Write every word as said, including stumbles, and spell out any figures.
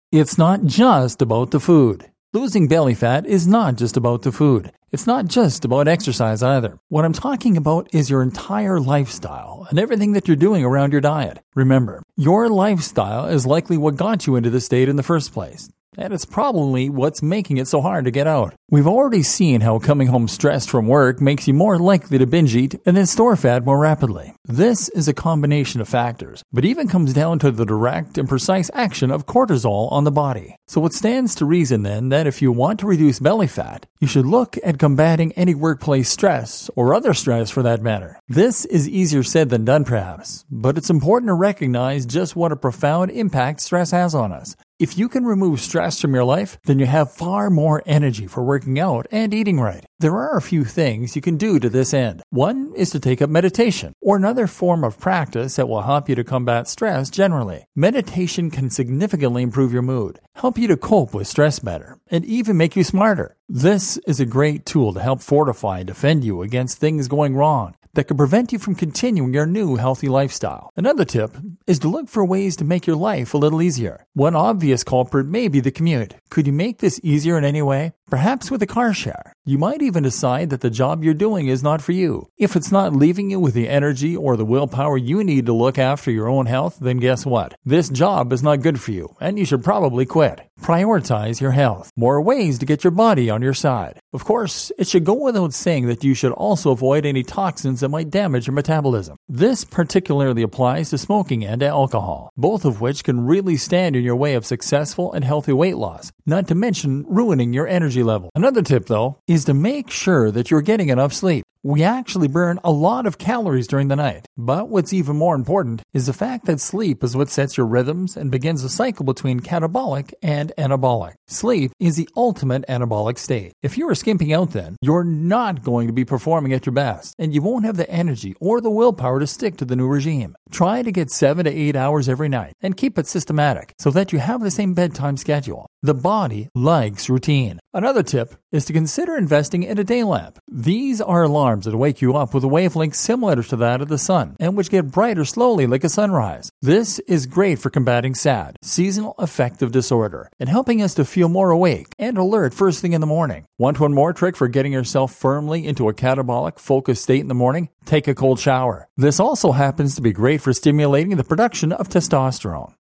It's not just about the food. Losing belly fat is not just about the food. It's not just about exercise either. What I'm talking about is your entire lifestyle and everything that you're doing around your diet. Remember, your lifestyle is likely what got you into this state in the first place. And it's probably what's making it so hard to get out. We've already seen how coming home stressed from work makes you more likely to binge eat and then store fat more rapidly. This is a combination of factors, but even comes down to the direct and precise action of cortisol on the body. So it stands to reason then that if you want to reduce belly fat, you should look at combating any workplace stress or other stress for that matter. This is easier said than done perhaps, but it's important to recognize just what a profound impact stress has on us. If you can remove stress from your life, then you have far more energy for working out and eating right. There are a few things you can do to this end. One is to take up meditation, or another form of practice that will help you to combat stress generally. Meditation can significantly improve your mood, help you to cope with stress better, and even make you smarter. This is a great tool to help fortify and defend you against things going wrong that could prevent you from continuing your new healthy lifestyle. Another tip is to look for ways to make your life a little easier. One obvious culprit may be the commute. Could you make this easier in any way? Perhaps with a car share. You might even decide that the job you're doing is not for you. If it's not leaving you with the energy or the willpower you need to look after your own health, then guess what? This job is not good for you, and you should probably quit. Prioritize your health. More ways to get your body on your side. Of course, it should go without saying that you should also avoid any toxins that might damage your metabolism. This particularly applies to smoking and alcohol, both of which can really stand in your way of successful and healthy weight loss, not to mention ruining your energy level. Another tip, though, is to make sure that you're getting enough sleep. We actually burn a lot of calories during the night, but what's even more important is the fact that sleep is what sets your rhythms and begins a cycle between catabolic and anabolic. Sleep is the ultimate anabolic state. If you are skimping out then, you're not going to be performing at your best, and you won't have the energy or the willpower to stick to the new regime. Try to get seven to eight hours every night and keep it systematic so that you have the same bedtime schedule. The body likes routine. Another tip is to consider investing in a day lamp. These are alarms that wake you up with a wavelength similar to that of the sun and which get brighter slowly like a sunrise. This is great for combating S A D, seasonal affective disorder, and helping us to feel more awake and alert first thing in the morning. Want one more trick for getting yourself firmly into a catabolic, focused state in the morning? Take a cold shower. This also happens to be great for stimulating the production of testosterone.